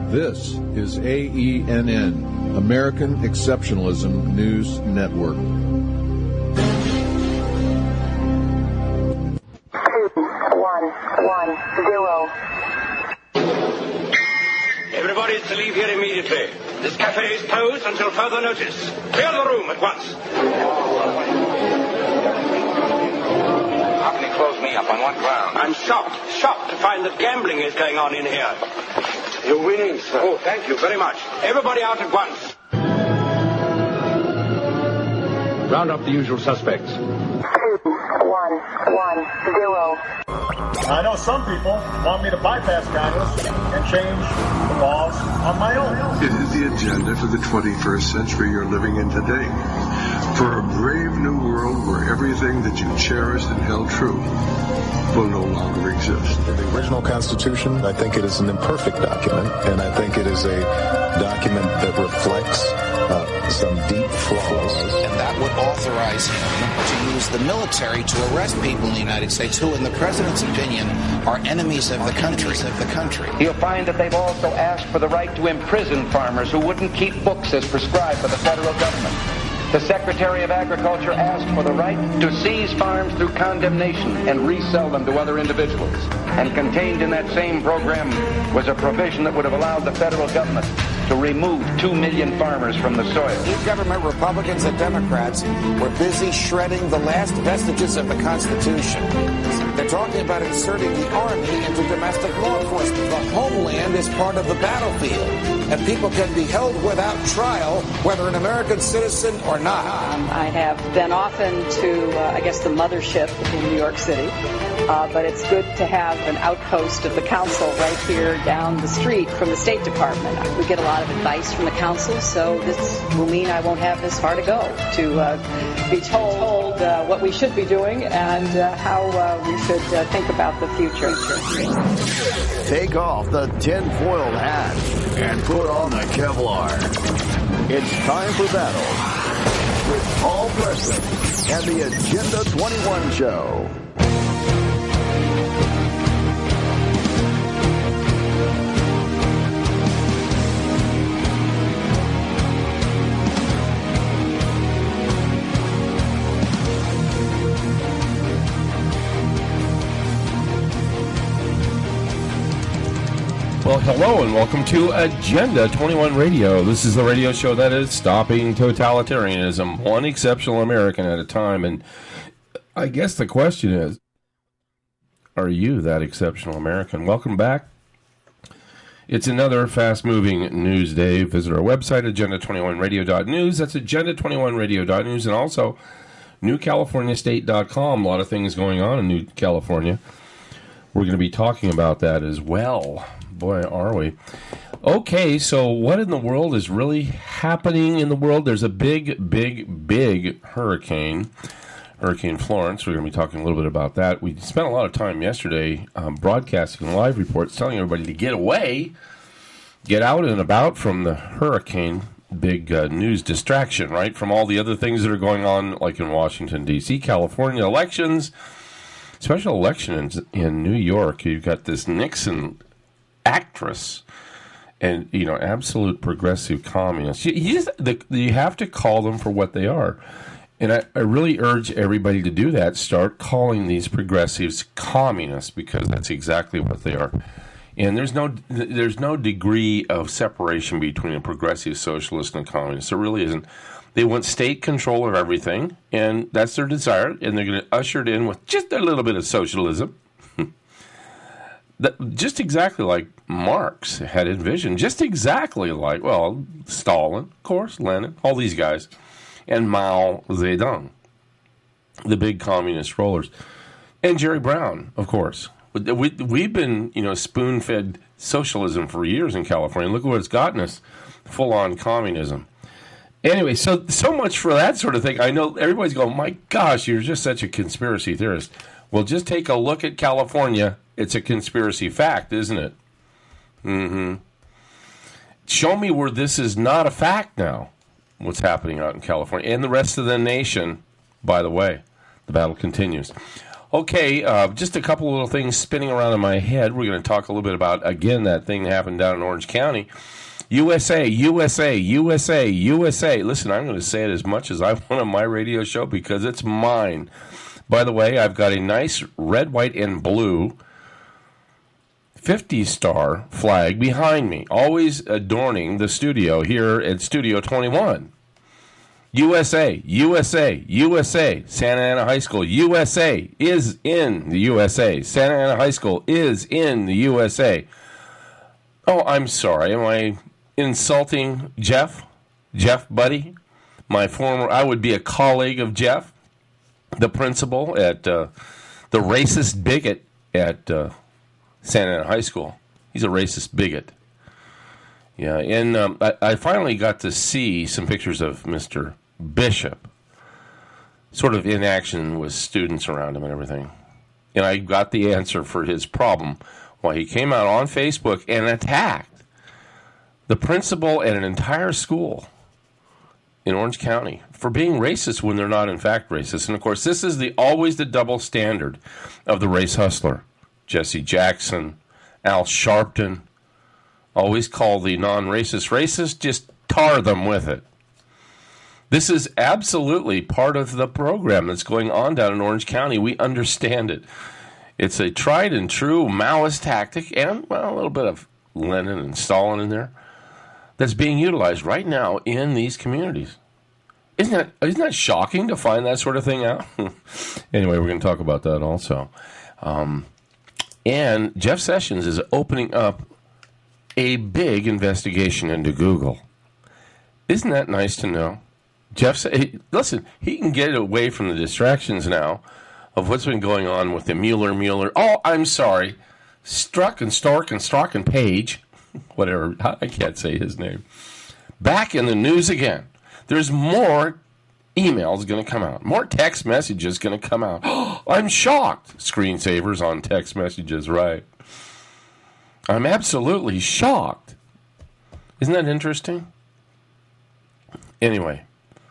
This is AENN, American Exceptionalism News Network. 2110. Everybody is to leave here immediately. This cafe is closed until further notice. Clear the room at once. How can you close me up? On what ground? I'm shocked to find that gambling is going on in here. You're winning, sir. Oh, thank you very much. Everybody out at once. Round up the usual suspects. 2110. I know some people want me to bypass Congress and change the laws on my own. It is the agenda for the 21st century you're living in today. For a brave new world where everything that you cherished and held true will no longer exist. The original Constitution, I think it is an imperfect document, and I think it is a document that reflects some deep flaws. And that would authorize him to use the military to arrest people in the United States who, in the president's opinion, are enemies of the country. You'll find that they've also asked for the right to imprison farmers who wouldn't keep books as prescribed by the federal government. The Secretary of Agriculture asked for the right to seize farms through condemnation and resell them to other individuals. And contained in that same program was a provision that would have allowed the federal government to remove 2 million farmers from the soil. Government, Republicans and Democrats, were busy shredding the last vestiges of the Constitution. They're talking about inserting the Army into domestic law enforcement. The homeland is part of the battlefield, and people can be held without trial, whether an American citizen or not. I have been often to, the mothership in New York City, but it's good to have an outpost of the council right here down the street from the State Department. We get a lot of advice from the council, so this will mean I won't have this far to go to be told what we should be doing and how we should think about the future. Take off the tinfoil hat and put on the Kevlar. It's time for battle with Paul Preston and the Agenda 21 Show. Well, hello and welcome to Agenda 21 Radio. This is the radio show that is stopping totalitarianism, one exceptional American at a time. And I guess the question is, are you that exceptional American? Welcome back. It's another fast-moving news day. Visit our website, agenda21radio.news. That's agenda21radio.news. And also, newcaliforniastate.com. A lot of things going on in New California. We're going to be talking about that as well. Boy, are we. Okay, so what in the world is really happening in the world? There's a big hurricane, Hurricane Florence. We're going to be talking a little bit about that. We spent a lot of time yesterday broadcasting live reports, telling everybody to get away, get out and about from the hurricane. Big news distraction, right, from all the other things that are going on, like in Washington, D.C., California, elections, special election in New York. You've got this Nixon actress and, absolute progressive communist. You have to call them for what they are. And I really urge everybody to do that. Start calling these progressives communists, because that's exactly what they are. And there's no degree of separation between a progressive socialist and a communist. There really isn't. They want state control of everything, and that's their desire, and they're going to usher it in with just a little bit of socialism. Just exactly like Marx had envisioned, just exactly like, Stalin, of course, Lenin, all these guys, and Mao Zedong, the big communist rollers, and Jerry Brown, of course. We've been, spoon-fed socialism for years in California. Look at what it's gotten us, full-on communism. Anyway, so much for that sort of thing. I know everybody's going, my gosh, you're just such a conspiracy theorist. Well, just take a look at California. It's a conspiracy fact, isn't it? Mm-hmm. Show me where this is not a fact now, what's happening out in California and the rest of the nation. By the way, the battle continues. Okay, just a couple little things spinning around in my head. We're going to talk a little bit about, again, that thing that happened down in Orange County. USA, USA, USA, USA. Listen, I'm going to say it as much as I want on my radio show because it's mine. By the way, I've got a nice red, white, and blue 50-star flag behind me, always adorning the studio here at Studio 21. USA, USA, USA, Santa Ana High School, USA is in the USA. Santa Ana High School is in the USA. Oh, I'm sorry. Am I insulting Jeff? Jeff, buddy? I would be a colleague of Jeff, the principal at the racist bigot at Santa Ana High School. He's a racist bigot. Yeah, and I finally got to see some pictures of Mr. Bishop, sort of in action with students around him and everything. And I got the answer for his problem, why he came out on Facebook and attacked the principal and an entire school in Orange County for being racist when they're not in fact racist. And of course, this is always the double standard of the race hustler. Jesse Jackson, Al Sharpton, always call the non-racist racist, just tar them with it. This is absolutely part of the program that's going on down in Orange County. We understand it. It's a tried and true Maoist tactic and, well, a little bit of Lenin and Stalin in there that's being utilized right now in these communities. Isn't that shocking to find that sort of thing out? Anyway, we're going to talk about that also. And Jeff Sessions is opening up a big investigation into Google. Isn't that nice to know? Jeff, listen, he can get away from the distractions now of what's been going on with the Mueller. Oh, I'm sorry. Strzok and Page, whatever, I can't say his name. Back in the news again. There's more emails going to come out. More text messages going to come out. Oh, I'm shocked. Screensavers on text messages, right. I'm absolutely shocked. Isn't that interesting? Anyway.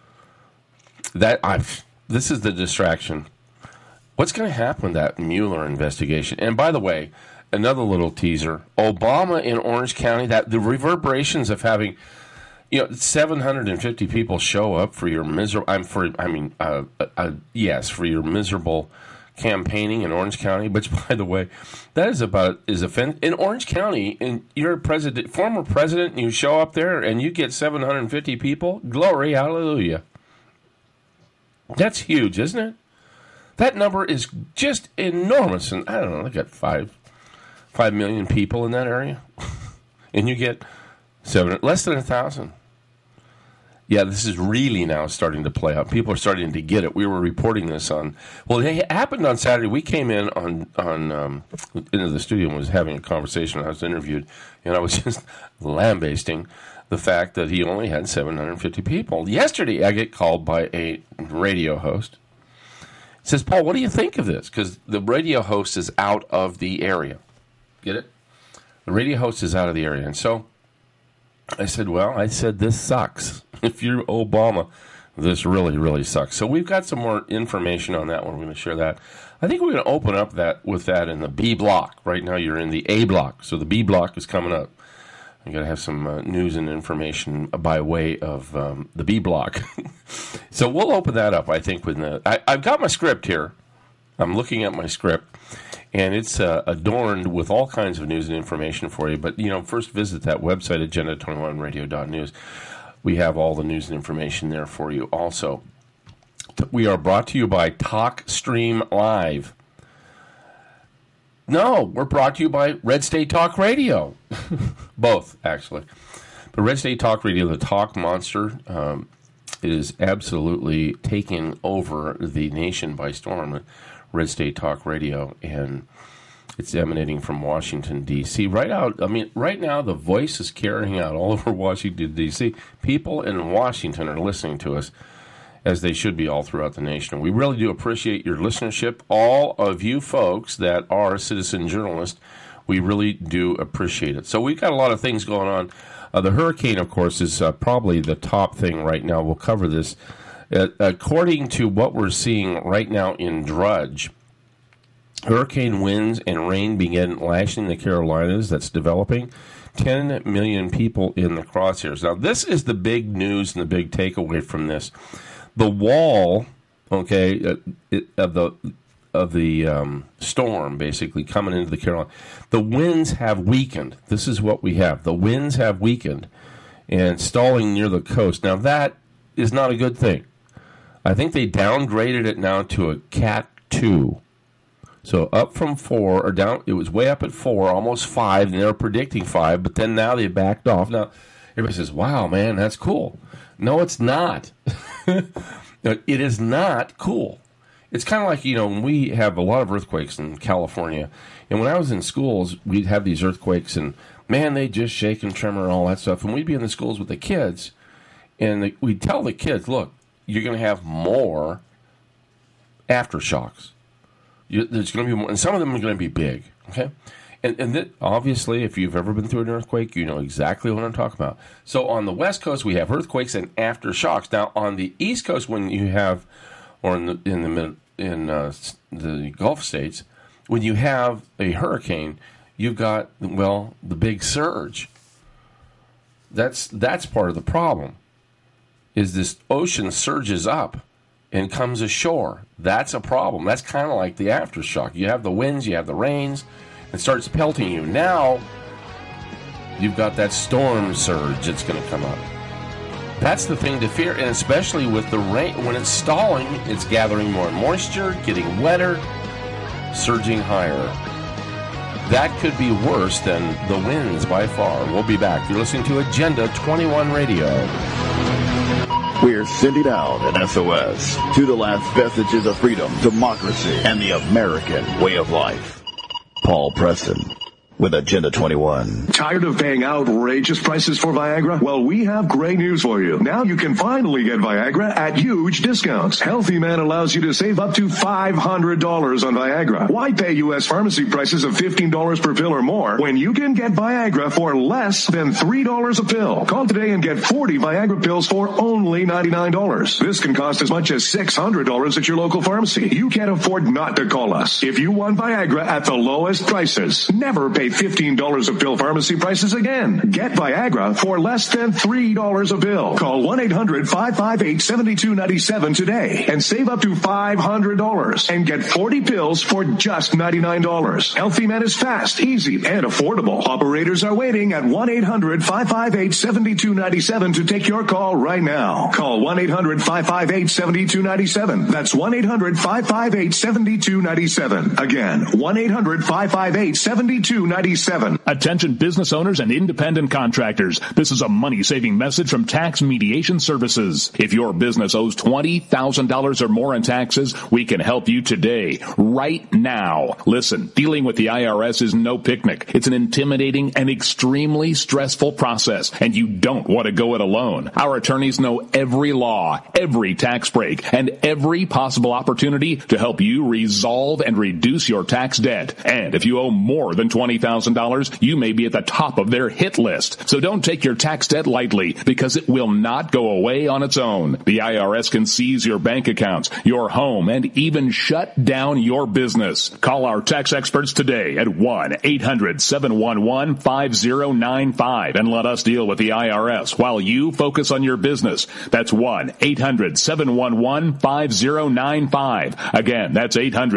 This is the distraction. What's going to happen with that Mueller investigation? And by the way, another little teaser: Obama in Orange County. That the reverberations of having, 750 people show up for your for your miserable campaigning in Orange County. Which, by the way, that is in Orange County. And you're a former president, and you show up there and you get 750 people. Glory, hallelujah. That's huge, isn't it? That number is just enormous. And I don't know, they got 5 million people in that area. And you get less than 1,000. Yeah, this is really now starting to play out. People are starting to get it. We were reporting this it happened on Saturday. We came in into the studio and was having a conversation. I was interviewed, and I was just lambasting the fact that he only had 750 people. Yesterday, I get called by a radio host. He says, Paul, what do you think of this? Because the radio host is out of the area. Get it? The radio host is out of the area. And so I said, this sucks. If you're Obama, this really, really sucks. So we've got some more information on that one. We're going to share that. I think we're going to open up with that in the B block. Right now you're in the A block. So the B block is coming up. I'm going to have some news and information by way of the B block. So we'll open that up, I think. I've got my script here. I'm looking at my script, and it's adorned with all kinds of news and information for you. But, first visit that website, agenda21radio.news. We have all the news and information there for you also. We are brought to you by TalkStream Live. No, we're brought to you by Red State Talk Radio. Both, actually. But Red State Talk Radio, the talk monster, is absolutely taking over the nation by storm. Red State Talk Radio, and it's emanating from Washington, D.C. Right now, the voice is carrying out all over Washington, D.C. People in Washington are listening to us, as they should be all throughout the nation. We really do appreciate your listenership. All of you folks that are citizen journalists, we really do appreciate it. So we've got a lot of things going on. The hurricane, of course, is probably the top thing right now. We'll cover this. According to what we're seeing right now in Drudge, Hurricane winds and rain begin lashing the Carolinas. That's developing. 10 million people in the crosshairs. Now, this is the big news and the big takeaway from this. The wall, of the storm, basically coming into the Carolinas. The winds have weakened. This is what we have. The winds have weakened and stalling near the coast. Now, that is not a good thing. I think they downgraded it now to a Cat 2. So up from 4 or down, it was way up at 4, almost 5, and they were predicting 5, but then now they backed off. Now, everybody says, wow, man, that's cool. No, it's not. It is not cool. It's kind of like, when we have a lot of earthquakes in California, and when I was in schools, we'd have these earthquakes, and, man, they just shake and tremor and all that stuff, and we'd be in the schools with the kids, and we'd tell the kids, look, you're going to have more aftershocks. There's going to be more, and some of them are going to be big, okay? And obviously, if you've ever been through an earthquake, you know exactly what I'm talking about. So on the West Coast, we have earthquakes and aftershocks. Now, on the East Coast, when you have, or in the Gulf states, when you have a hurricane, you've got, the big surge. That's part of the problem, is this ocean surges up and comes ashore. That's a problem. That's kind of like the aftershock. You have the winds, you have the rains, it starts pelting you. Now, you've got that storm surge that's going to come up. That's the thing to fear, and especially with the rain, when it's stalling, it's gathering more moisture, getting wetter, surging higher. That could be worse than the winds by far. We'll be back. You're listening to Agenda 21 Radio. We're sending out an SOS to the last vestiges of freedom, democracy, and the American way of life. Paul Preston with Agenda 21. Tired of paying outrageous prices for Viagra? Well, we have great news for you. Now you can finally get Viagra at huge discounts. Healthy Man allows you to save up to $500 on Viagra. Why pay U.S. pharmacy prices of $15 per pill or more when you can get Viagra for less than $3 a pill? Call today and get 40 Viagra pills for only $99. This can cost as much as $600 at your local pharmacy. You can't afford not to call us. If you want Viagra at the lowest prices, never pay $15 a pill pharmacy prices again. Get Viagra for less than $3 a pill. Call 1-800-558-7297 today and save up to $500 and get 40 pills for just $99. Healthy Man is fast, easy, and affordable. Operators are waiting at 1-800-558-7297 to take your call right now. Call 1-800-558-7297. That's 1-800-558-7297. Again, 1-800-558-7297. Attention business owners and independent contractors. This is a money-saving message from Tax Mediation Services. If your business owes $20,000 or more in taxes, we can help you today, right now. Listen, dealing with the IRS is no picnic. It's an intimidating and extremely stressful process, and you don't want to go it alone. Our attorneys know every law, every tax break, and every possible opportunity to help you resolve and reduce your tax debt. And if you owe more than $20,000, you may be at the top of their hit list. So don't take your tax debt lightly, because it will not go away on its own. The IRS can seize your bank accounts, your home, and even shut down your business. Call our tax experts today at 1-800-711-5095 and let us deal with the IRS while you focus on your business. That's 1-800-711-5095. Again, that's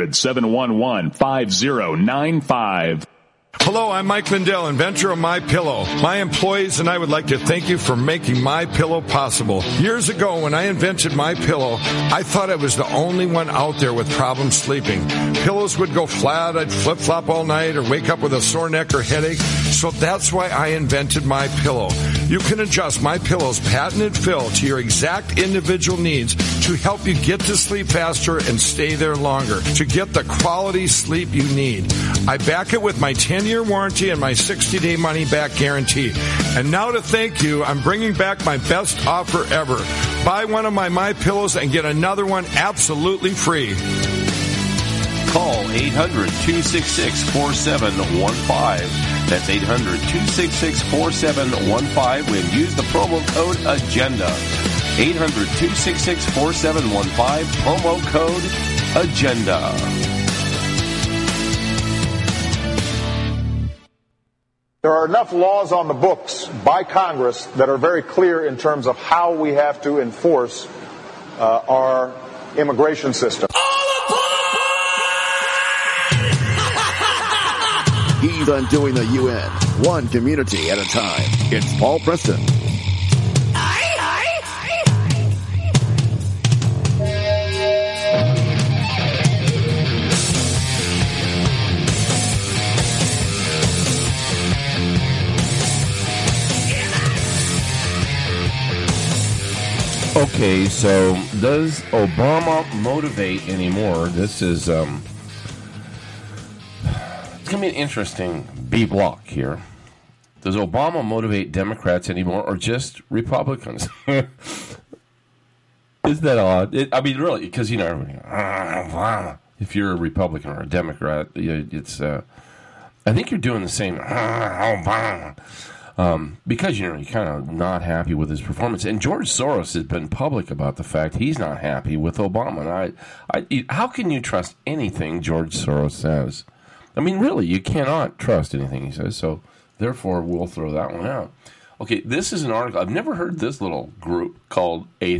800-711-5095. Hello, I'm Mike Lindell, inventor of MyPillow. My employees and I would like to thank you for making MyPillow possible. Years ago, when I invented MyPillow, I thought I was the only one out there with problems sleeping. Pillows would go flat, I'd flip-flop all night, or wake up with a sore neck or headache. So that's why I invented MyPillow. You can adjust MyPillow's patented fill to your exact individual needs to help you get to sleep faster and stay there longer, to get the quality sleep you need. I back it with my 10-year warranty and my 60-day money-back guarantee. And now to thank you, I'm bringing back my best offer ever. Buy one of my MyPillows and get another one absolutely free. Call 800-266-4715. That's 800-266-4715 and use the promo code AGENDA. 800-266-4715, promo code AGENDA. There are enough laws on the books by Congress that are very clear in terms of how we have to enforce our immigration system. He's undoing the UN, one community at a time. It's Paul Preston. Okay, so does Obama motivate anymore? This is it's going to be an interesting B block here. Does Obama motivate Democrats anymore, or just Republicans? Isn't that odd? I mean, really, because everybody, if you're a Republican or a Democrat, it's. I think you're doing the same. Obama. Because you're kind of not happy with his performance, and George Soros has been public about the fact he's not happy with Obama. And how can you trust anything George Soros says? I mean, really, you cannot trust anything he says. So, therefore, we'll throw that one out. Okay, this is an article. I've never heard this little group called a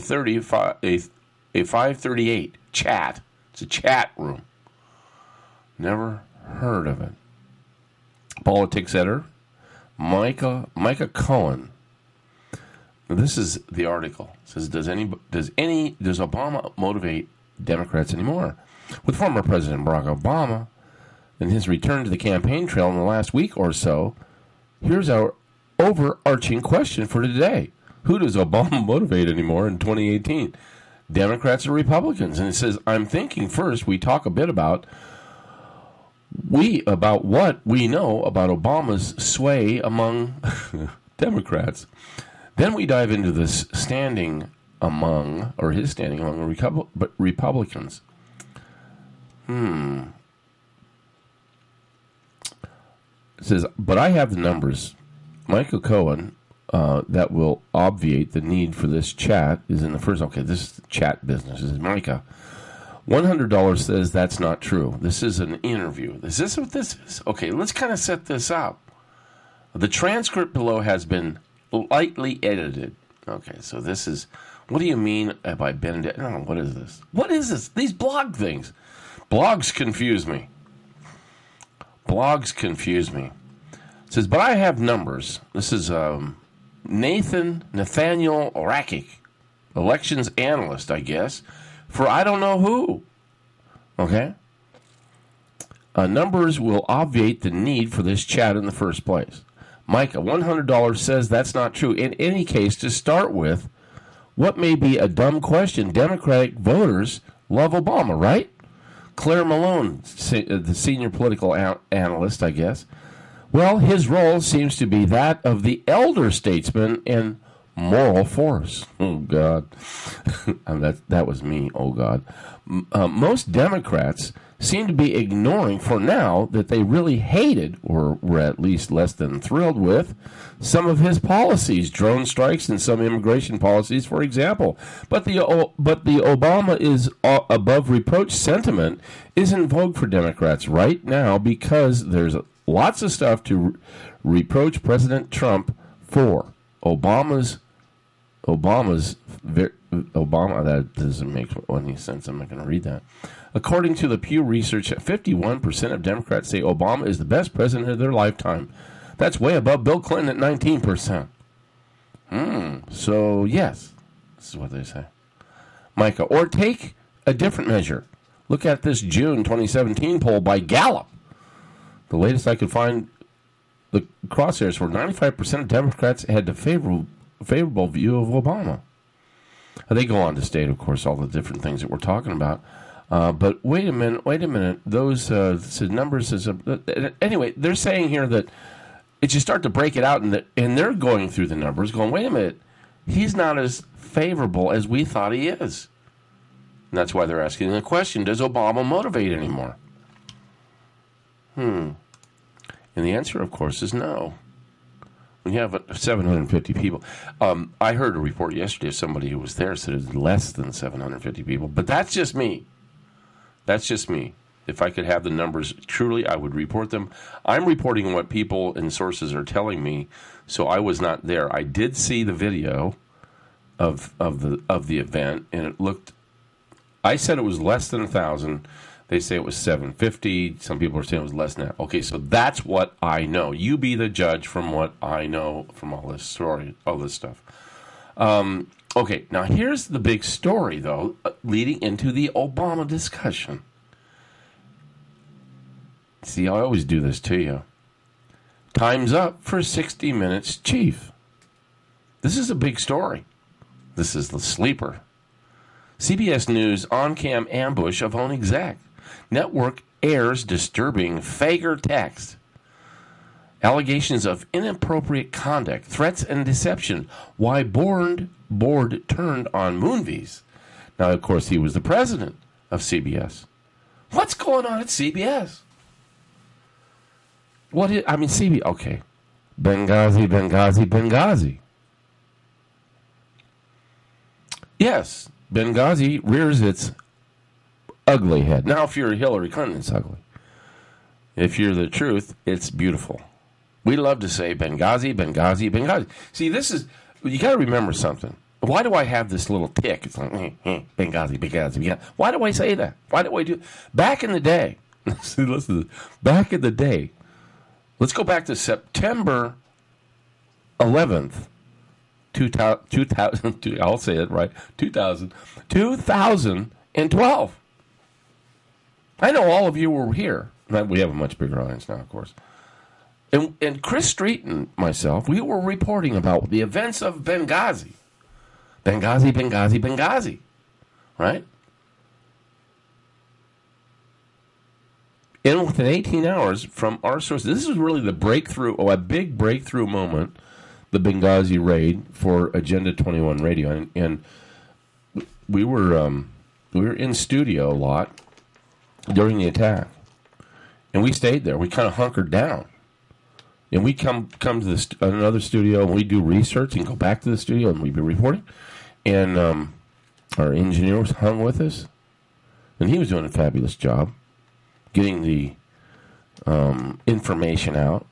538 chat. It's a chat room. Never heard of it. Politics editor Micah Cohen. Now, this is the article. It says, does Obama motivate Democrats anymore? With former President Barack Obama and his return to the campaign trail in the last week or so, here's our overarching question for today. Who does Obama motivate anymore in 2018? Democrats or Republicans? And it says, I'm thinking first we talk a bit about what we know about Obama's sway among Democrats. Then we dive into this his standing among Republicans. It says, but I have the numbers. Michael Cohen, that will obviate the need for this chat, is in the first. Okay, this is the chat business. This is Micah. $100 says that's not true. This is an interview. Is this what this is? Okay, let's kind of set this up. The transcript below has been lightly edited. Okay, so this is, what do you mean by Benedict? I don't know, what is this? What is this? These blog things. Blogs confuse me. It says, but I have numbers. This is Nathaniel Rakic, elections analyst, I guess, for I don't know who. Okay? Numbers will obviate the need for this chat in the first place. Micah, $100 says that's not true. In any case, to start with, what may be a dumb question? Democratic voters love Obama, right? Claire Malone, the senior political analyst, I guess. Well, his role seems to be that of the elder statesman and moral force. Oh, God. That was me. Oh, God. Most Democrats seem to be ignoring for now that they really hated, or were at least less than thrilled with, some of his policies, drone strikes and some immigration policies, for example. But the Obama is above reproach sentiment is in vogue for Democrats right now because there's lots of stuff to reproach President Trump for. Obama, that doesn't make any sense. I'm not going to read that. According to the Pew Research, 51% of Democrats say Obama is the best president of their lifetime. That's way above Bill Clinton at 19%. So, yes, this is what they say. Micah, or take a different measure. Look at this June 2017 poll by Gallup. The latest I could find, the crosshairs were 95% of Democrats had a favorable view of Obama. They go on to state, of course, all the different things that we're talking about. But wait a minute. Those numbers anyway. They're saying here that if you start to break it out, and they're going through the numbers, going, wait a minute, he's not as favorable as we thought he is. And that's why they're asking the question: does Obama motivate anymore? And the answer, of course, is no. When you have 750 people. I heard a report yesterday of somebody who was there said it's less than 750 people. But that's just me. If I could have the numbers truly, I would report them. I'm reporting what people and sources are telling me, so I was not there. I did see the video of the event, and it looked. I said it was less than 1,000. They say it was 750. Some people are saying it was less than that. Okay, so that's what I know. You be the judge from what I know from all this story, all this stuff. Okay, now here's the big story, though, leading into the Obama discussion. See, I always do this to you. Time's up for 60 Minutes Chief. This is a big story. This is the sleeper. CBS News on-cam ambush of own exec. Network airs disturbing Fager text. Allegations of inappropriate conduct, threats, and deception. Why board turned on Moonves. Now, of course, he was the president of CBS. What's going on at CBS? CBS. Okay. Benghazi. Yes, Benghazi rears its ugly head. Now, if you're Hillary Clinton, it's ugly. If you're the truth, it's beautiful. We love to say Benghazi. See, you got to remember something. Why do I have this little tick? It's like, Benghazi. Why do I say that? Why do I do? Back in the day, listen, back in the day, let's go back to September 11th, 2000, I'll say it right, 2012. I know all of you were here. We have a much bigger audience now, of course. And Chris Street and myself, we were reporting about the events of Benghazi. Benghazi. Right? And within 18 hours from our sources, this is really the breakthrough, a big breakthrough moment, the Benghazi raid for Agenda 21 Radio. And we were in studio a lot during the attack. And we stayed there. We kind of hunkered down. And we come to another studio, and we do research and go back to the studio, and we'd be reporting. And our engineer was hung with us, and he was doing a fabulous job getting the information out.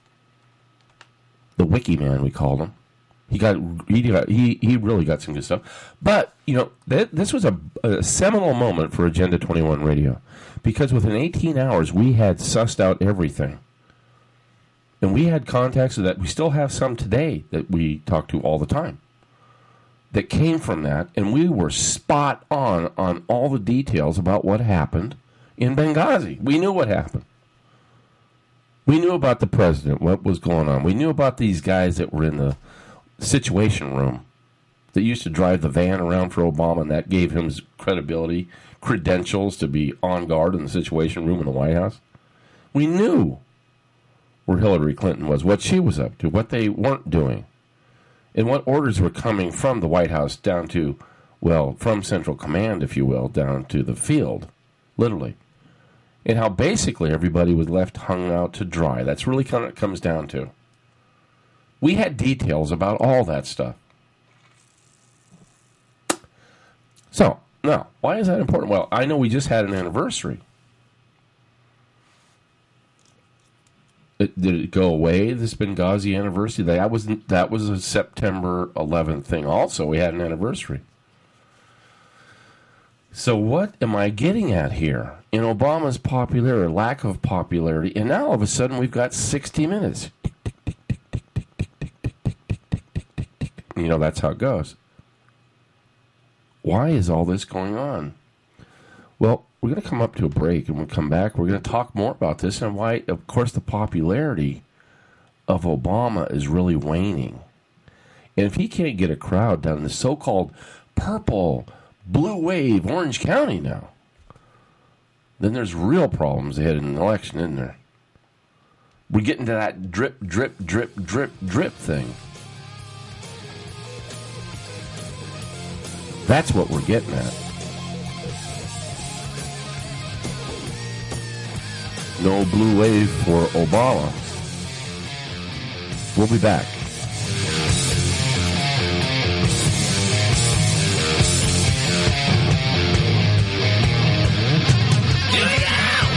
The wiki man, we called him. He really got some good stuff. But this was a seminal moment for Agenda 21 Radio, because within 18 hours we had sussed out everything. And we had contacts that we still have some today that we talk to all the time that came from that, and we were spot on all the details about what happened in Benghazi. We knew what happened. We knew about the president, what was going on. We knew about these guys that were in the Situation Room that used to drive the van around for Obama, and that gave him credibility, credentials to be on guard in the Situation Room in the White House. We knew where Hillary Clinton was, what she was up to, what they weren't doing, and what orders were coming from the White House down to, from Central Command, if you will, down to the field, literally. And how basically everybody was left hung out to dry. That's really kind of what it comes down to. We had details about all that stuff. So, now, why is that important? Well, I know we just had an anniversary. Did it go away, this Benghazi anniversary? That was a September 11th thing also. We had an anniversary. So what am I getting at here? In Obama's popularity, lack of popularity, and now all of a sudden we've got 60 Minutes. That's how it goes. Why is all this going on? Well, we're going to come up to a break, and when we come back, we're going to talk more about this and why, of course, the popularity of Obama is really waning. And if he can't get a crowd down in the so-called purple, blue wave, Orange County now, then there's real problems ahead in an election, isn't there? We're getting to that drip, drip, drip, drip, drip thing. That's what we're getting at. No blue wave for Obama. We'll be back. Do it now!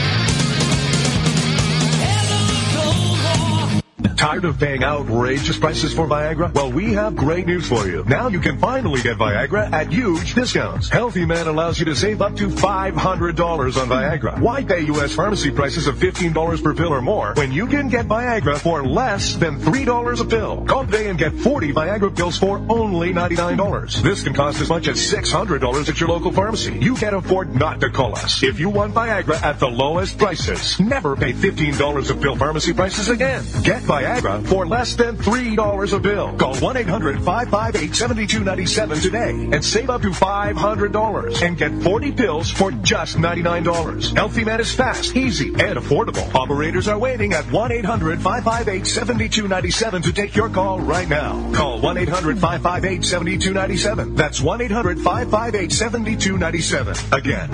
Tired of paying outrageous prices for Viagra? Well, we have great news for you. Now you can finally get Viagra at huge discounts. Healthy Man allows you to save up to $500 on Viagra. Why pay U.S. pharmacy prices of $15 per pill or more when you can get Viagra for less than $3 a pill? Call today and get 40 Viagra pills for only $99. This can cost as much as $600 at your local pharmacy. You can't afford not to call us. If you want Viagra at the lowest prices, never pay $15 a pill pharmacy prices again. Get Viagra for less than $3 a pill. Call 1-800-558-7297 today and save up to $500 and get 40 pills for just $99. Healthy Man is fast, easy, and affordable. Operators are waiting at 1-800-558-7297 to take your call right now. Call 1-800-558-7297. That's 1-800-558-7297. Again,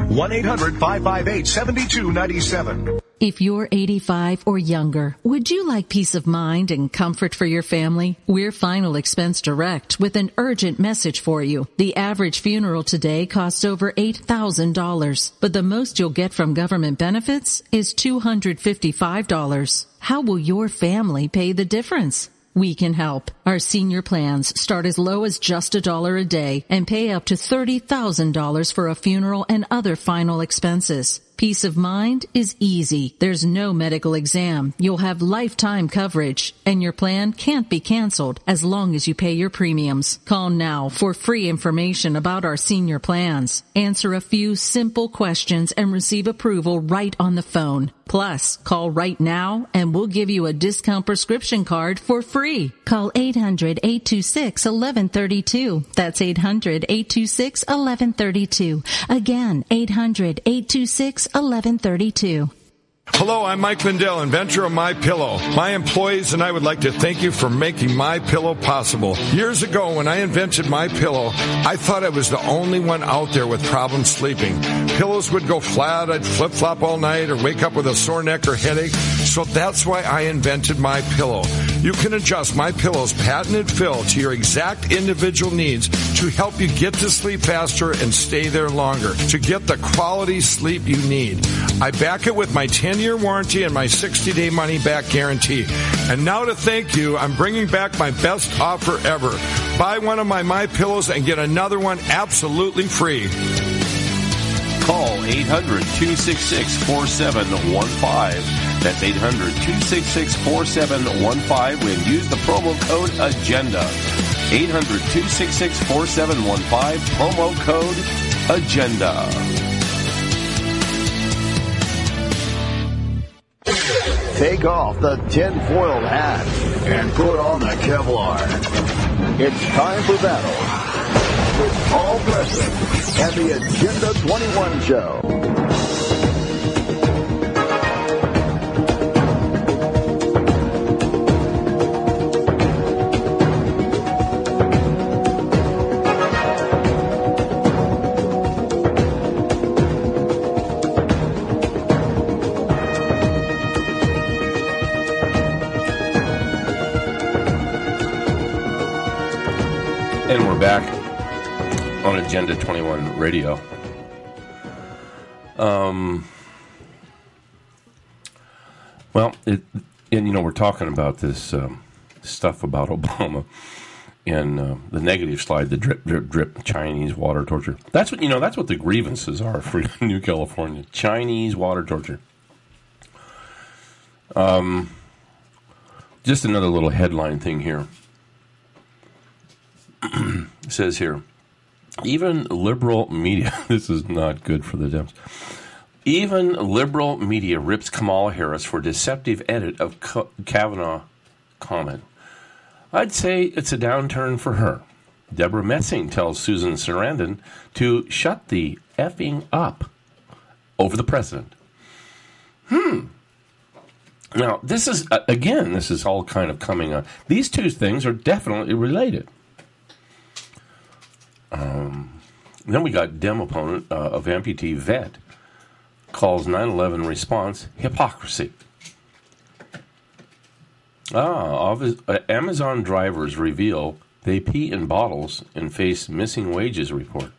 1-800-558-7297. If you're 85 or younger, would you like peace of mind and comfort for your family? We're Final Expense Direct with an urgent message for you. The average funeral today costs over $8,000, but the most you'll get from government benefits is $255. How will your family pay the difference? We can help. Our senior plans start as low as just $1 a day and pay up to $30,000 for a funeral and other final expenses. Peace of mind is easy. There's no medical exam. You'll have lifetime coverage, and your plan can't be canceled as long as you pay your premiums. Call now for free information about our senior plans. Answer a few simple questions and receive approval right on the phone. Plus, call right now and we'll give you a discount prescription card for free. Call 800-826-1132. That's 800-826-1132. Again, 800-826-1132. Hello, I'm Mike Lindell, inventor of MyPillow. My employees and I would like to thank you for making MyPillow possible. Years ago, when I invented MyPillow, I thought I was the only one out there with problems sleeping. Pillows would go flat, I'd flip-flop all night, or wake up with a sore neck or headache. So that's why I invented MyPillow. You can adjust MyPillow's patented fill to your exact individual needs to help you get to sleep faster and stay there longer, to get the quality sleep you need. I back it with my 10-year warranty and my 60-day money-back guarantee. And now to thank you, I'm bringing back my best offer ever. Buy one of my MyPillows and get another one absolutely free. Call 800-266-4715. That's 800-266-4715 and use the promo code AGENDA. 800-266-4715, promo code AGENDA. Take off the tinfoil hat and put on the Kevlar. It's time for battle with Paul Preston and the Agenda 21 Show. And we're back on Agenda 21 Radio. We're talking about this stuff about Obama and the negative slide, the drip, drip, drip, Chinese water torture. That's what that's what the grievances are for New California. Chinese water torture. Just another little headline thing here. It says here, even liberal media, this is not good for the Dems, even liberal media rips Kamala Harris for deceptive edit of Kavanaugh comment. I'd say it's a downturn for her. Deborah Messing tells Susan Sarandon to shut the effing up over the president. Now, this is, again, this is all kind of coming on. These two things are definitely related. Then we got Dem opponent of amputee vet calls 9/11 response hypocrisy. Amazon drivers reveal they pee in bottles and face missing wages report.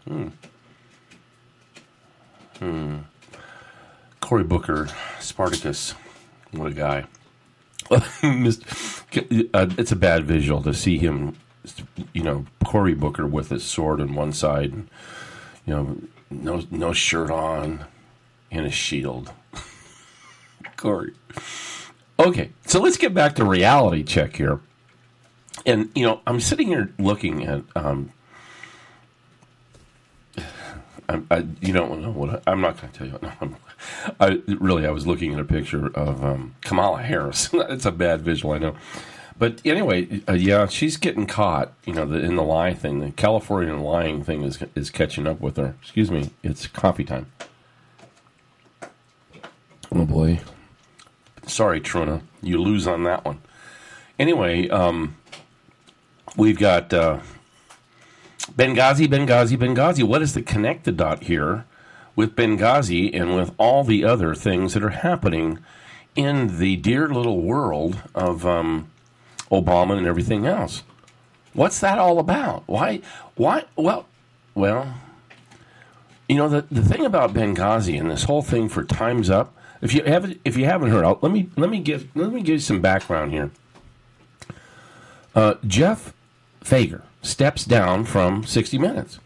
Cory Booker, Spartacus, what a guy. It's a bad visual to see him, Cory Booker with his sword on one side, and, no shirt on, and a shield. Cory. Okay, so let's get back to reality check here. And, I'm sitting here looking at, you don't know what I'm not going to tell you. No, I was looking at a picture of Kamala Harris. It's a bad visual, I know. But anyway, she's getting caught, in the lie thing. The Californian lying thing is catching up with her. Excuse me, it's coffee time. Oh, boy. Sorry, Truna. You lose on that one. Anyway, we've got Benghazi. What is the connected dot here with Benghazi and with all the other things that are happening in the dear little world of Obama and everything else? What's that all about? Why? Well, the thing about Benghazi and this whole thing for Time's Up. If you haven't heard, let me give you some background here. Jeff Fager steps down from 60 Minutes.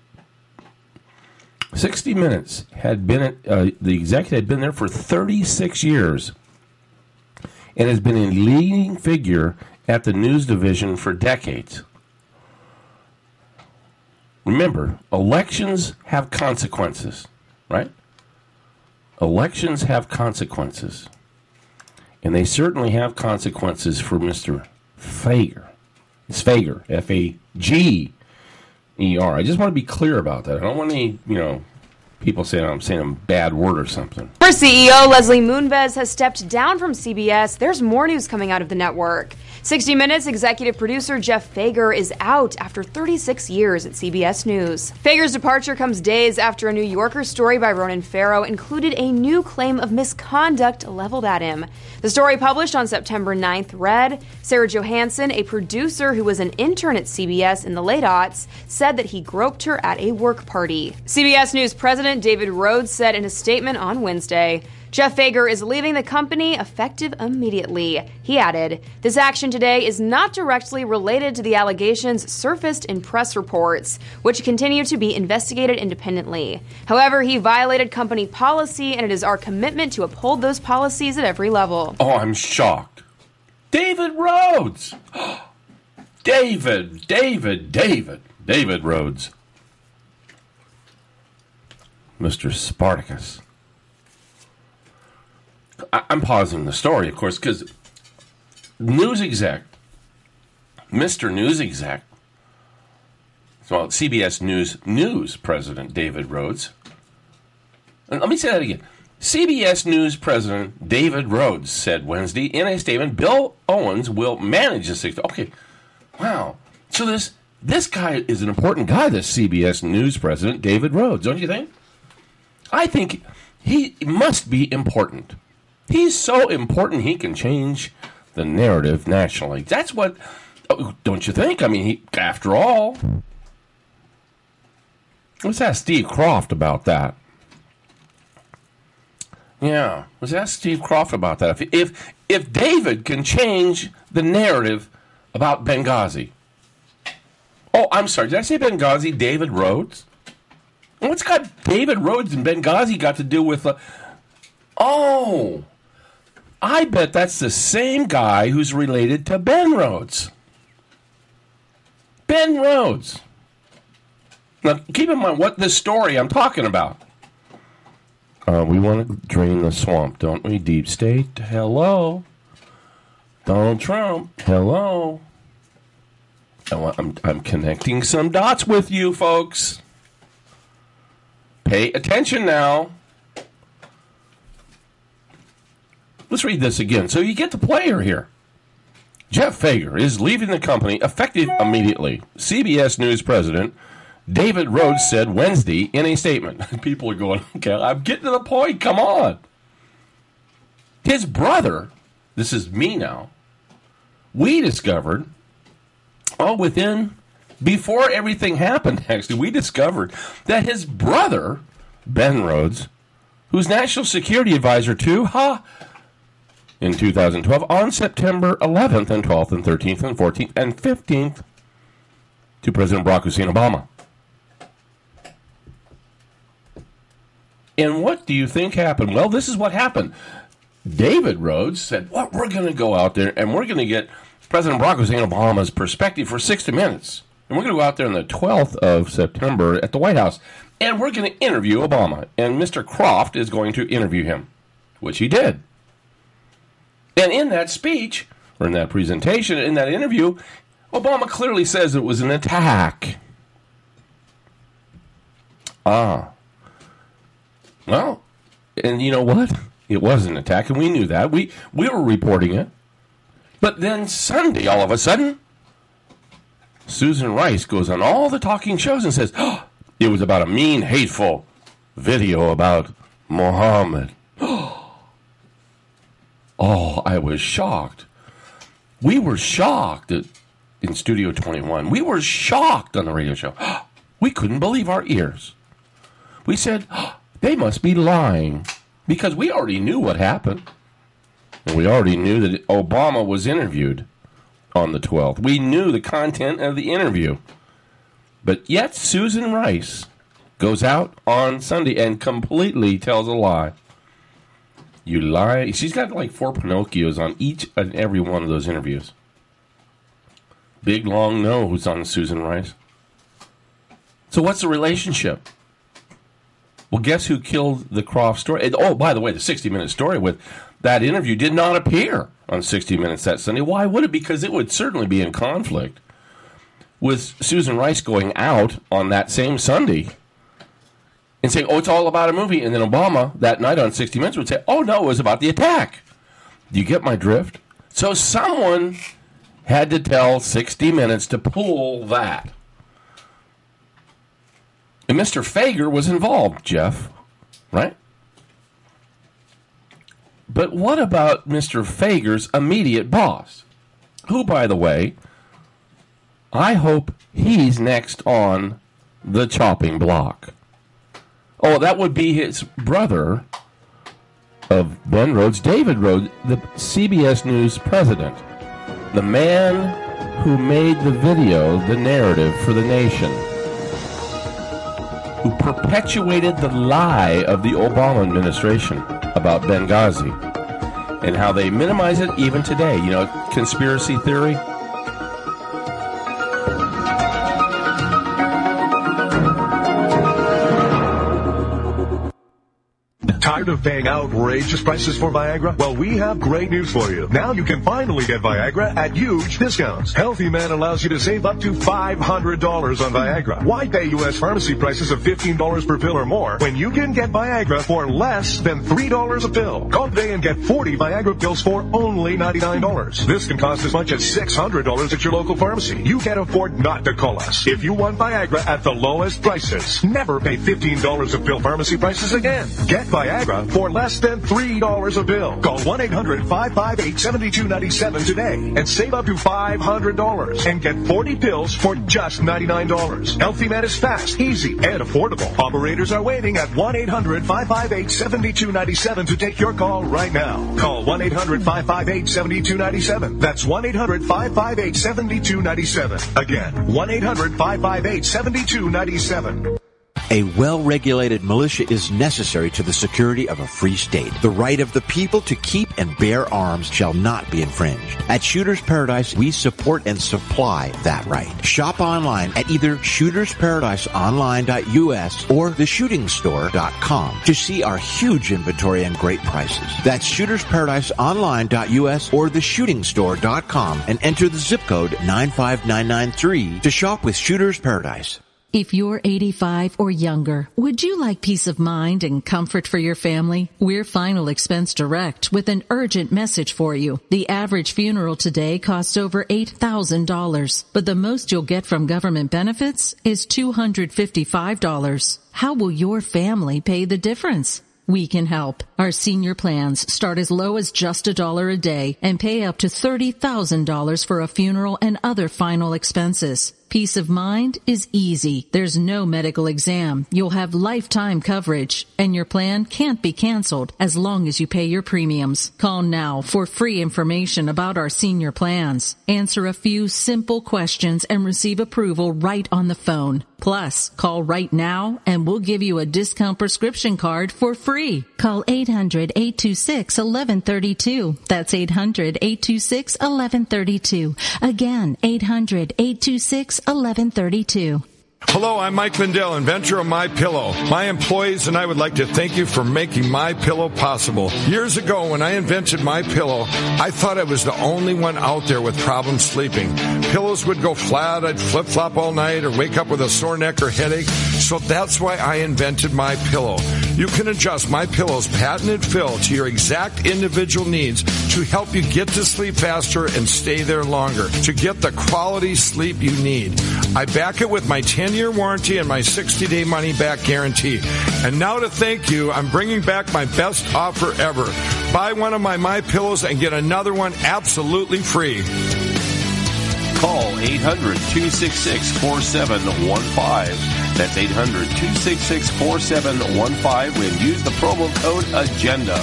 60 Minutes had been the executive had been there for 36 years, and has been a leading figure at the news division for decades. Remember, elections have consequences, right? Elections have consequences. And they certainly have consequences for Mr. Fager. It's Fager, Fager. I just want to be clear about that. I don't want any, people saying I'm saying a bad word or something. Former CEO Leslie Moonves has stepped down from CBS. There's more news coming out of the network. 60 Minutes executive producer Jeff Fager is out after 36 years at CBS News. Fager's departure comes days after a New Yorker story by Ronan Farrow included a new claim of misconduct leveled at him. The story published on September 9th read, Sarah Johansson, a producer who was an intern at CBS in the late aughts, said that he groped her at a work party. CBS News President David Rhodes said in a statement on Wednesday, Jeff Fager is leaving the company effective immediately. He added, this action today is not directly related to the allegations surfaced in press reports, which continue to be investigated independently. However, he violated company policy, and it is our commitment to uphold those policies at every level. Oh, I'm shocked. David Rhodes! David Rhodes. Mr. Spartacus. I'm pausing the story, of course, because news exec, Mr. News exec, well, CBS News president David Rhodes. And let me say that again. CBS News president David Rhodes said Wednesday in a statement, Bill Owens will manage the 60. Okay, wow. So this guy is an important guy, this CBS News president David Rhodes, don't you think? I think he must be important. He's so important he can change the narrative nationally. That's what, don't you think? I mean, after all, let's ask Steve Kroft about that. Yeah, let's ask Steve Kroft about that. If David can change the narrative about Benghazi. Oh, I'm sorry, did I say Benghazi? David Rhodes? What's got David Rhodes and Benghazi got to do with... I bet that's the same guy who's related to Ben Rhodes. Ben Rhodes. Now, keep in mind what this story I'm talking about. We want to drain the swamp, don't we? Deep State, hello. Donald Trump, hello. I'm connecting some dots with you, folks. Pay attention now. Let's read this again. So you get the player here. Jeff Fager is leaving the company effective immediately. CBS News president David Rhodes said Wednesday in a statement. People are going, okay, I'm getting to the point. Come on. His brother, this is me now, we discovered, before everything happened, actually, we discovered that his brother, Ben Rhodes, who's national security advisor too, in 2012 on September 11th and 12th and 13th and 14th and 15th to President Barack Hussein Obama. And what do you think happened? Well, this is what happened. David Rhodes said, well, we're going to go out there and we're going to get President Barack Hussein Obama's perspective for 60 minutes. And we're going to go out there on the 12th of September at the White House. And we're going to interview Obama. And Mr. Croft is going to interview him, which he did. And in that speech, or in that presentation, in that interview, Obama clearly says it was an attack. Well, and you know what? It was an attack, and we knew that. We were reporting it. But then Sunday, all of a sudden, Susan Rice goes on all the talking shows and says, oh, it was about a mean, hateful video about Muhammad. Oh, I was shocked. We were shocked in Studio 21. We were shocked on the radio show. We couldn't believe our ears. We said, they must be lying, because we already knew what happened. And we already knew that Obama was interviewed on the 12th. We knew the content of the interview. But yet Susan Rice goes out on Sunday and completely tells a lie. You lie. She's got like 4 Pinocchios on each and every one of those interviews. Big long nose on Susan Rice. So what's the relationship? Well, guess who killed the Croft story? Oh, by the way, the 60-minute story with that interview did not appear on 60 Minutes that Sunday. Why would it? Because it would certainly be in conflict with Susan Rice going out on that same Sunday and saying, oh, it's all about a movie. And then Obama that night on 60 Minutes would say, oh, no, it was about the attack. Do you get my drift? So someone had to tell 60 Minutes to pull that. And Mr. Fager was involved, Jeff, right? But what about Mr. Fager's immediate boss? Who, by the way, I hope he's next on the chopping block. Oh, that would be his brother of Ben Rhodes, David Rhodes, the CBS News president. The man who made the video the narrative for the nation. Who perpetuated the lie of the Obama administration about Benghazi and how they minimize it even today. You know, conspiracy theory. Tired of paying outrageous prices for Viagra? Well, we have great news for you. Now you can finally get Viagra at huge discounts. Healthy Man allows you to save up to $500 on Viagra. Why pay U.S. pharmacy prices of $15 per pill or more when you can get Viagra for less than $3 a pill? Call today and get 40 Viagra pills for only $99. This can cost as much as $600 at your local pharmacy. You can't afford not to call us. If you want Viagra at the lowest prices, never pay $15 a pill pharmacy prices again. Get Viagra for less than $3 a pill. Call 1-800-558-7297 today and save up to $500 and get 40 pills for just $99. Healthy Man is fast, easy, and affordable. Operators are waiting at 1-800-558-7297 to take your call right now. Call 1-800-558-7297. That's 1-800-558-7297. Again, 1-800-558-7297. A well-regulated militia is necessary to the security of a free state. The right of the people to keep and bear arms shall not be infringed. At Shooters Paradise, we support and supply that right. Shop online at either shootersparadiseonline.us or theshootingstore.com to see our huge inventory and great prices. That's shootersparadiseonline.us or theshootingstore.com and enter the zip code 95993 to shop with Shooters Paradise. If you're 85 or younger, would you like peace of mind and comfort for your family? We're Final Expense Direct with an urgent message for you. The average funeral today costs over $8,000, but the most you'll get from government benefits is $255. How will your family pay the difference? We can help. Our senior plans start as low as just $1 a day and pay up to $30,000 for a funeral and other final expenses. Peace of mind is easy. There's no medical exam. You'll have lifetime coverage, and your plan can't be canceled as long as you pay your premiums. Call now for free information about our senior plans. Answer a few simple questions and receive approval right on the phone. Plus, call right now and we'll give you a discount prescription card for free. Call 800-826-1132. That's 800-826-1132. Again, 800-826-1132. Hello, I'm Mike Lindell, inventor of MyPillow. My employees and I would like to thank you for making MyPillow possible. Years ago, when I invented MyPillow, I thought I was the only one out there with problems sleeping. Pillows would go flat, I'd flip-flop all night, or wake up with a sore neck or headache. So that's why I invented MyPillow. You can adjust MyPillow's patented fill to your exact individual needs to help you get to sleep faster and stay there longer, to get the quality sleep you need. I back it with my 10-year warranty and my 60-day money-back guarantee. And now to thank you, I'm bringing back my best offer ever. Buy one of my MyPillows and get another one absolutely free. Call 800-266-4715. That's 800-266-4715 and use the promo code AGENDA.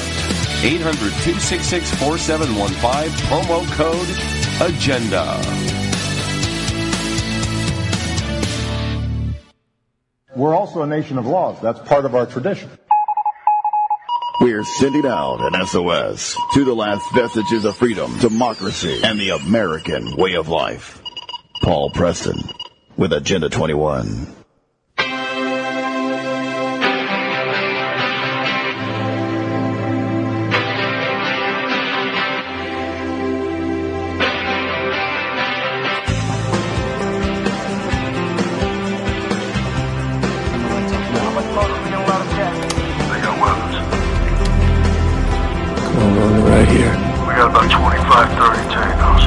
800-266-4715, promo code AGENDA. We're also a nation of laws. That's part of our tradition. We're sending out an SOS to the last vestiges of freedom, democracy, and the American way of life. Paul Preston with Agenda 21. Right here. We got about 25, 30 tangos.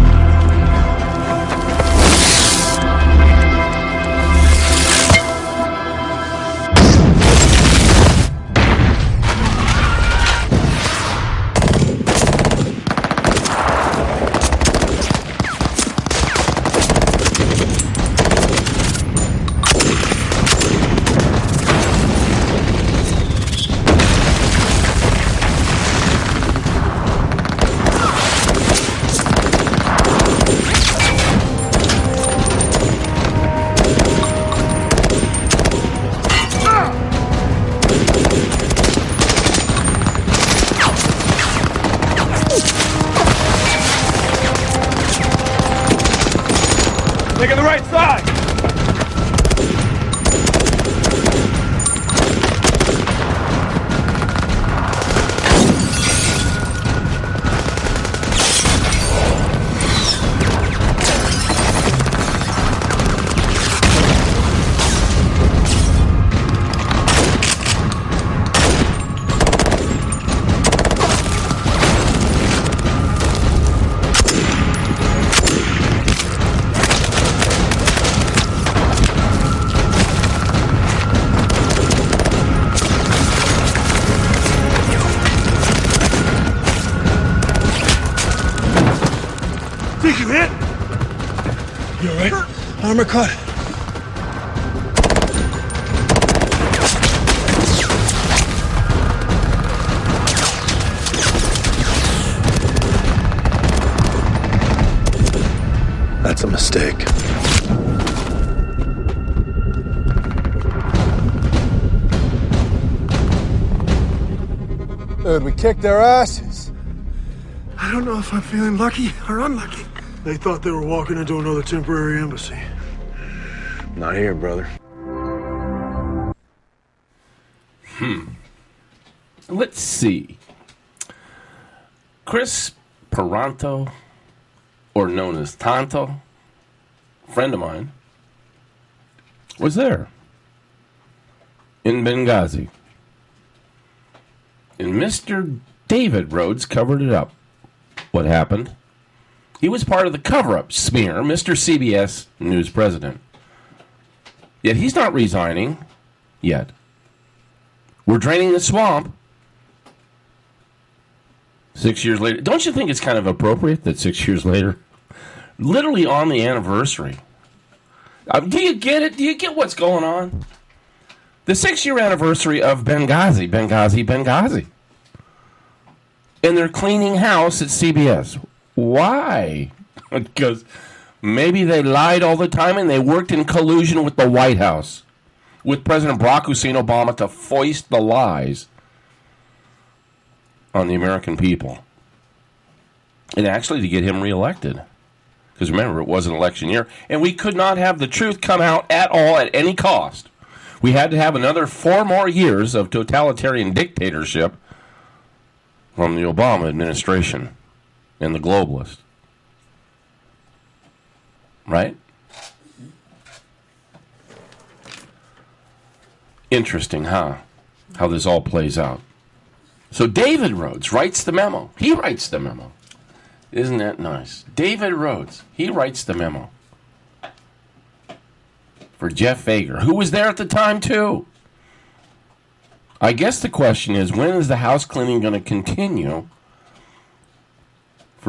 Taking the right side! Think you hit? You alright? Armor cut. That's a mistake. Dude, we kicked their asses. I don't know if I'm feeling lucky or unlucky. They thought they were walking into another temporary embassy. Not here, brother. Let's see. Chris Paranto, or known as Tonto, a friend of mine, was there in Benghazi. And Mr. David Rhodes covered it up. What happened? He was part of the cover-up smear, Mr. CBS News president. Yet he's not resigning yet. We're draining the swamp. 6 years later. Don't you think it's kind of appropriate that 6 years later, literally on the anniversary Do you get it? Do you get what's going on? The 6-year anniversary of Benghazi. And they're cleaning house at CBS. Why? Because maybe they lied all the time and they worked in collusion with the White House, with President Barack Hussein Obama to foist the lies on the American people. And actually to get him reelected. Because remember, it was an election year. And we could not have the truth come out at all at any cost. We had to have another 4 more years of totalitarian dictatorship from the Obama administration and the globalists. Right? Interesting, huh? How this all plays out. So David Rhodes writes the memo. He writes the memo. Isn't that nice? David Rhodes, he writes the memo for Jeff Fager, who was there at the time too. I guess the question is, when is the house cleaning going to continue for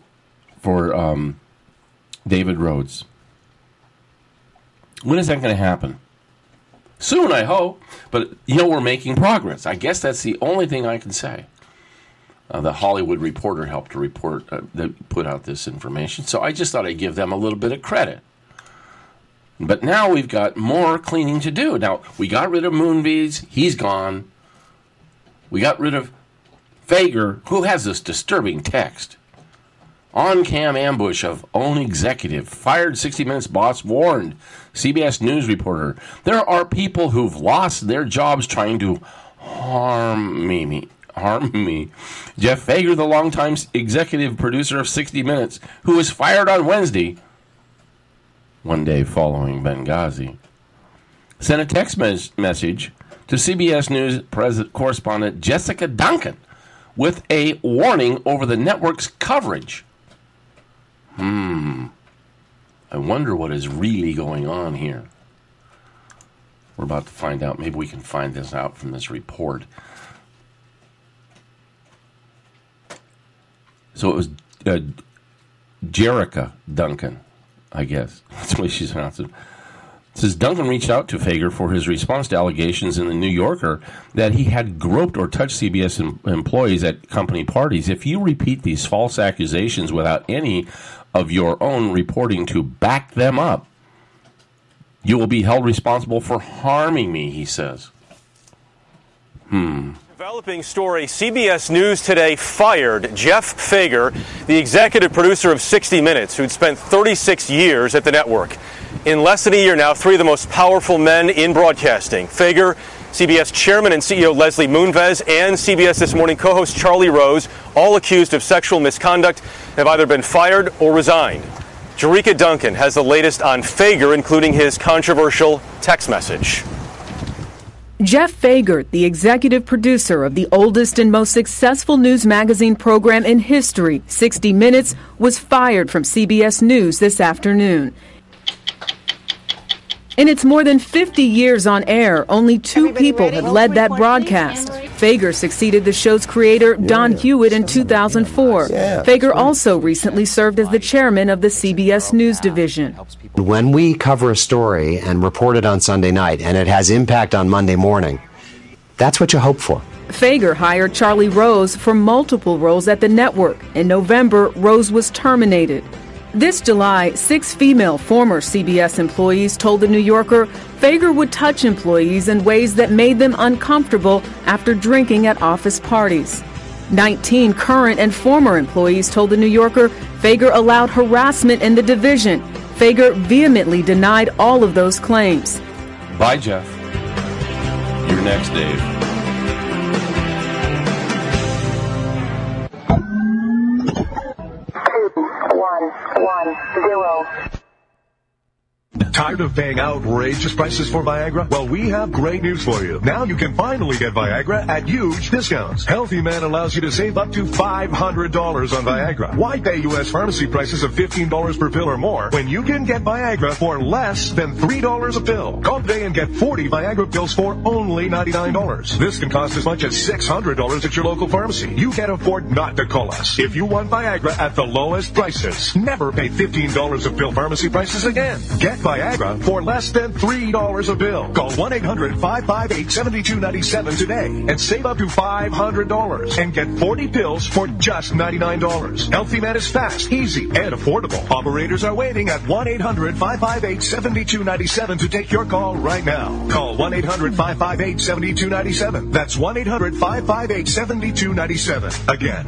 David Rhodes? When is that going to happen? Soon, I hope. But, we're making progress. I guess that's the only thing I can say. The Hollywood Reporter helped to put out this information, so I just thought I'd give them a little bit of credit. But now we've got more cleaning to do. Now, we got rid of Moonves. He's gone. We got rid of Fager, who has this disturbing text. On-cam ambush of own executive. Fired 60 Minutes boss warned. CBS News reporter. There are people who've lost their jobs trying to harm me. Jeff Fager, the longtime executive producer of 60 Minutes, who was fired on Wednesday, one day following Benghazi, sent a text message to CBS News correspondent Jessica Duncan with a warning over the network's coverage. I wonder what is really going on here. We're about to find out. Maybe we can find this out from this report. So it was Jerica Duncan, I guess. That's the way she's announced it. It says Duncan reached out to Fager for his response to allegations in the New Yorker that he had groped or touched CBS employees at company parties. If you repeat these false accusations without any of your own reporting to back them up, you will be held responsible for harming me, he says. Developing story, CBS News today fired Jeff Fager, the executive producer of 60 Minutes, who'd spent 36 years at the network. In less than a year now, 3 of the most powerful men in broadcasting, Fager, CBS chairman and CEO Leslie Moonves, and CBS This Morning co-host Charlie Rose, all accused of sexual misconduct, have either been fired or resigned. Jerica Duncan has the latest on Fager, including his controversial text message. Jeff Fager, the executive producer of the oldest and most successful news magazine program in history, 60 Minutes, was fired from CBS News this afternoon. In its more than 50 years on air, only 2 people have led that broadcast. Fager succeeded the show's creator, Don Hewitt, in 2004. Fager also recently served as the chairman of the CBS News division. When we cover a story and report it on Sunday night and it has impact on Monday morning, that's what you hope for. Fager hired Charlie Rose for multiple roles at the network. In November, Rose was terminated. This July, 6 female former CBS employees told The New Yorker Fager would touch employees in ways that made them uncomfortable after drinking at office parties. 19 current and former employees told The New Yorker Fager allowed harassment in the division. Fager vehemently denied all of those claims. Bye, Jeff. You're next, Dave. Tired of paying outrageous prices for Viagra? Well, we have great news for you. Now you can finally get Viagra at huge discounts. Healthy Man allows you to save up to $500 on Viagra. Why pay U.S. pharmacy prices of $15 per pill or more when you can get Viagra for less than $3 a pill? Call today and get 40 Viagra pills for only $99. This can cost as much as $600 at your local pharmacy. You can't afford not to call us. If you want Viagra at the lowest prices, never pay $15 a pill pharmacy prices again. Get Viagra Viagra for less than $3 a pill. Call 1-800-558-7297 today and save up to $500 and get 40 pills for just $99. Healthy Man is fast, easy, and affordable. Operators are waiting at 1-800-558-7297 to take your call right now. Call 1-800-558-7297. That's 1-800-558-7297. Again,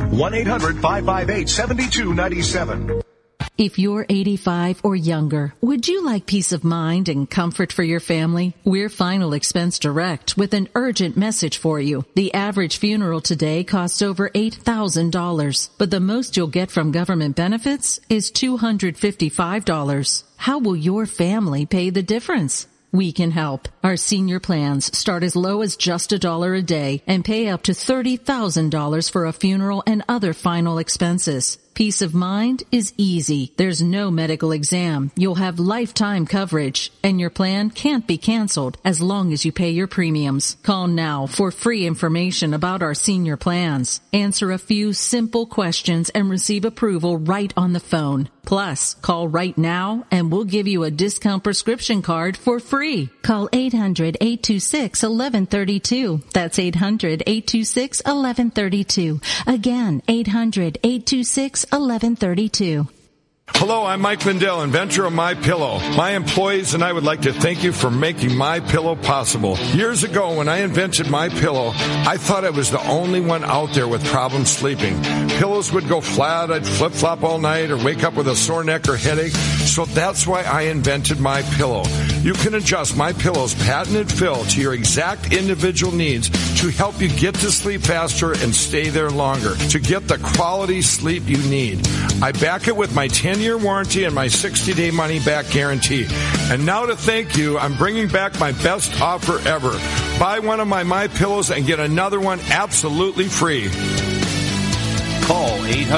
1-800-558-7297. If you're 85 or younger, would you like peace of mind and comfort for your family? We're Final Expense Direct with an urgent message for you. The average funeral today costs over $8,000, but the most you'll get from government benefits is $255. How will your family pay the difference? We can help. Our senior plans start as low as just $1 a day and pay up to $30,000 for a funeral and other final expenses. Peace of mind is easy. There's no medical exam. You'll have lifetime coverage, and your plan can't be canceled as long as you pay your premiums. Call now for free information about our senior plans. Answer a few simple questions and receive approval right on the phone. Plus, call right now and we'll give you a discount prescription card for free. Call 800-826-1132. That's 800-826-1132. Again, 800-826-1132. Hello, I'm Mike Lindell, inventor of MyPillow. My employees and I would like to thank you for making MyPillow possible. Years ago, when I invented MyPillow, I thought I was the only one out there with problems sleeping. Pillows would go flat, I'd flip-flop all night, or wake up with a sore neck or headache. So that's why I invented MyPillow. You can adjust MyPillow's patented fill to your exact individual needs to help you get to sleep faster and stay there longer, to get the quality sleep you need. I back it with my 10-year warranty and my 60-day money-back guarantee. And now to thank you, I'm bringing back my best offer ever. Buy one of my MyPillows and get another one absolutely free. Call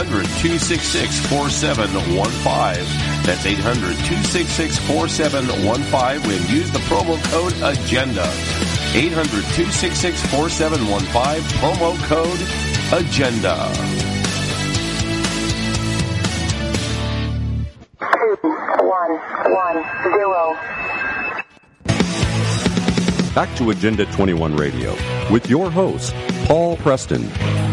800-266-4715. That's 800-266-4715 and use the promo code AGENDA. 800-266-4715, promo code AGENDA. 2110. Back to Agenda 21 Radio with your host, Paul Preston.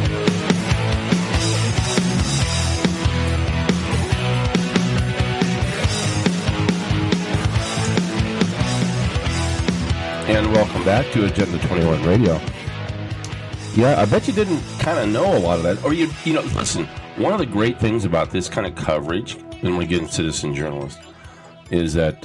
And welcome back to Agenda 21 Radio. Yeah, I bet you didn't kind of know a lot of that. Or, you know, listen, one of the great things about this kind of coverage, when we get in citizen journalist, is that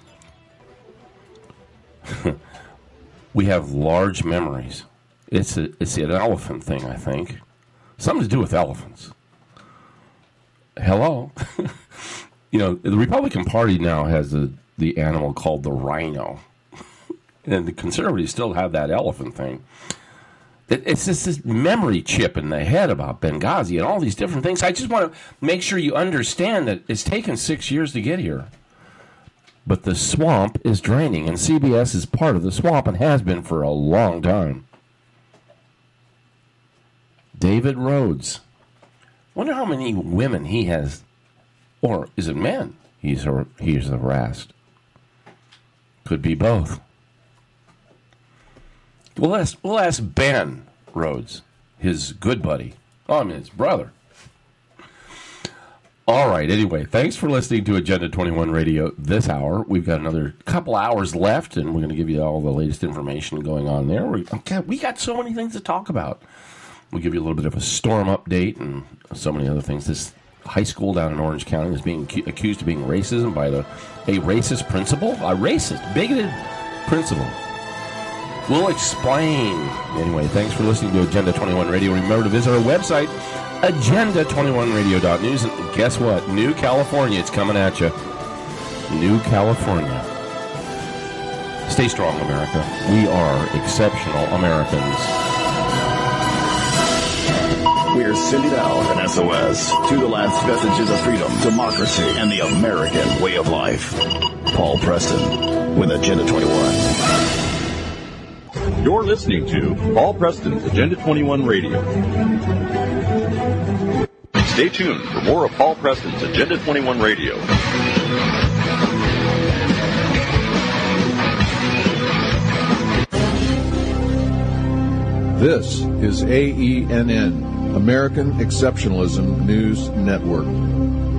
we have large memories. It's an elephant thing, I think. Something to do with elephants. Hello? You know, the Republican Party now has the animal called the rhino. And the conservatives still have that elephant thing. It's just this memory chip in the head about Benghazi and all these different things. I just want to make sure you understand that it's taken 6 years to get here. But the swamp is draining, and CBS is part of the swamp and has been for a long time. David Rhodes. Wonder how many women he has, or is it men he's harassed? Could be both. We'll ask Ben Rhodes, his good buddy. Oh, I mean, his brother. All right, anyway, thanks for listening to Agenda 21 Radio this hour. We've got another couple hours left, and we're going to give you all the latest information going on there. We got so many things to talk about. We'll give you a little bit of a storm update and so many other things. This high school down in Orange County is being accused of being racism by a racist principal, a racist, bigoted principal. We'll explain. Anyway, thanks for listening to Agenda 21 Radio. Remember to visit our website, agenda21radio.news. And guess what? New California, it's coming at you. New California. Stay strong, America. We are exceptional Americans. We're sending out an SOS to the last vestiges of freedom, democracy, and the American way of life. Paul Preston with Agenda 21. You're listening to Paul Preston's Agenda 21 Radio. Stay tuned for more of Paul Preston's Agenda 21 Radio. This is AENN, American Exceptionalism News Network.